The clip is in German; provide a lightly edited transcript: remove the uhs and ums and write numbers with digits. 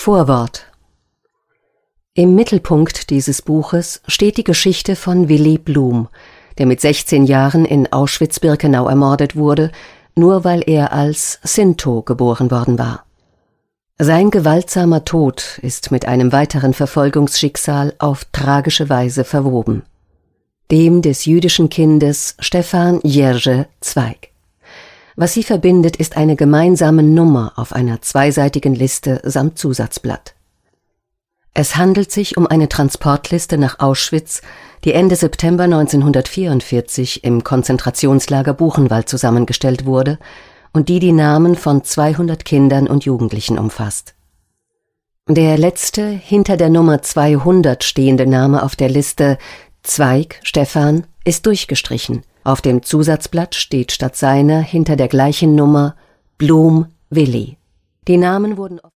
Vorwort. Im Mittelpunkt dieses Buches steht die Geschichte von Willy Blum, der mit 16 Jahren in Auschwitz-Birkenau ermordet wurde, nur weil er als Sinto geboren worden war. Sein gewaltsamer Tod ist mit einem weiteren Verfolgungsschicksal auf tragische Weise verwoben. Dem des jüdischen Kindes Stefan Jerzy Zweig. Was sie verbindet, ist eine gemeinsame Nummer auf einer zweiseitigen Liste samt Zusatzblatt. Es handelt sich um eine Transportliste nach Auschwitz, die Ende September 1944 im Konzentrationslager Buchenwald zusammengestellt wurde und die Namen von 200 Kindern und Jugendlichen umfasst. Der letzte, hinter der Nummer 200 stehende Name auf der Liste, Zweig Stefan, ist durchgestrichen. Auf dem Zusatzblatt steht statt seiner hinter der gleichen Nummer Blum Willy. Die Namen wurden